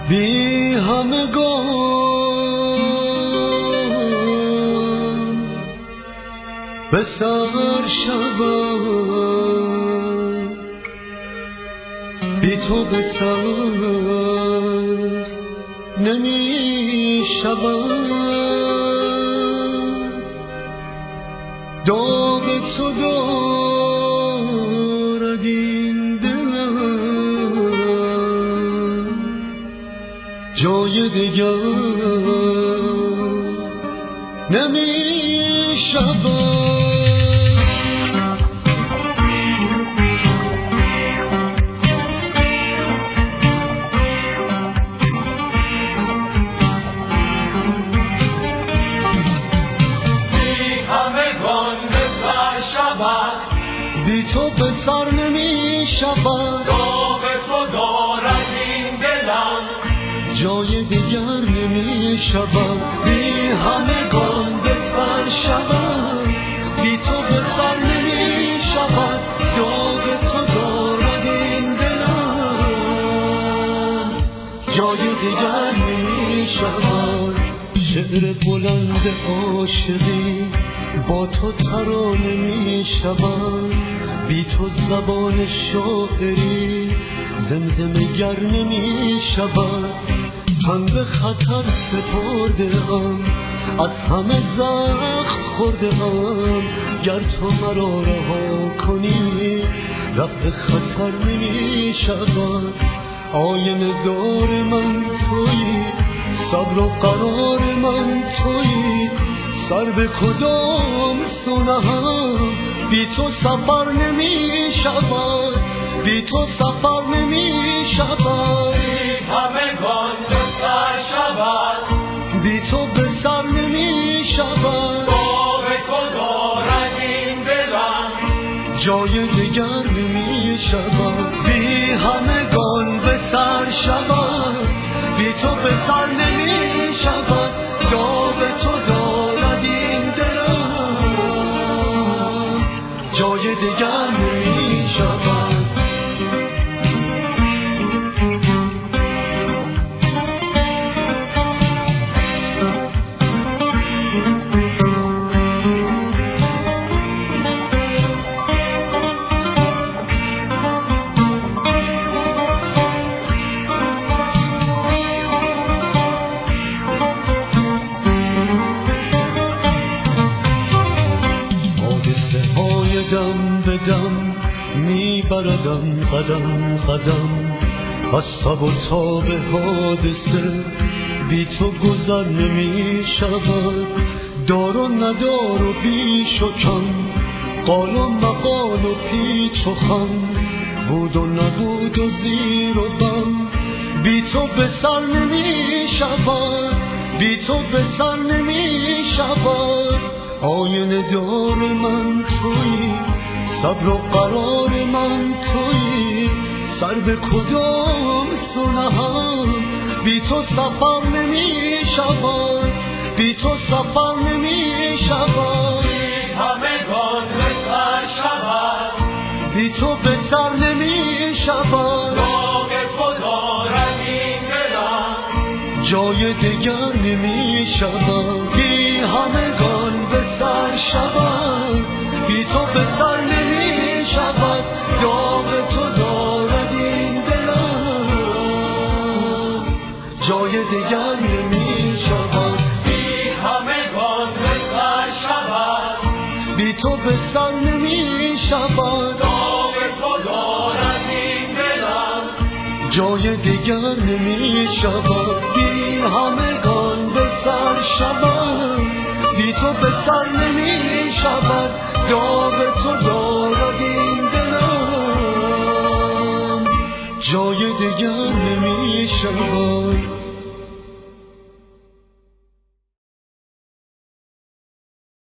بی همگان به سحر شود، بی تو به سر نمی شود. داغ تو دارد این دلم، جای دیگر نمی شود. بی تو به سر نمی شود. داغ تو دارد این دلم، جای دیگر نمی شود. بی همگان به سر شود، بی تو به سر نمی شود. داغ تو دارد این دلم، جای دیگر نمی شود. شعر بلند عاشقی با تو ترانه می شود. بی تو زبان شاعری زمزمه گر نمی شود. تن به خطر سپردم، از همه زخم خوردم. گر تو مرا رها کنی رفع خطر نمی شود. آینه دار من تویی، صبر و قرار من تویی. سر به کدام سنهم بی تو سفر نمی شود، بی تو سفر نمی شود. همگان به سر شود، بی تو به سر نمی شود. داغ تو دارد این دلم، جای دیگر نمی شود. بی همگان به سر شود، بی تو به سر نمی شود. داغ تو دارد این دلم، جای دیگر نمی شود. دم به دم میبردم قدم قدم، از تب و تاب حادثه بی تو گذر نمی شود. دار و ندار و بیش و کم، قال و مقال و پیچ و خم، بود و نبود و زیر و بم. بی تو به سر نمی شود، بی تو به سر نمی شود. آینه دار من تویی، صبر و قرار من تویی. سر به کدام سنهم بی تو سفر نمی شود، بی تو سفر نمی شود. همگان به سر شود، بی تو به سر نمی شود. داغ تو دارد این دلم، جای دیگر نمی شود. بی همگان به سر شود، بی تو به سر نمی شود. داغ تو دارد این دلم، جای دیگر نمی شود. بی همگان به سر شود، بی تو به سر نمی شود. داغ تو دارد این دلم، جای دیگر نمی شود. بی همگان به سر شود، بی تو به سر نمی شود.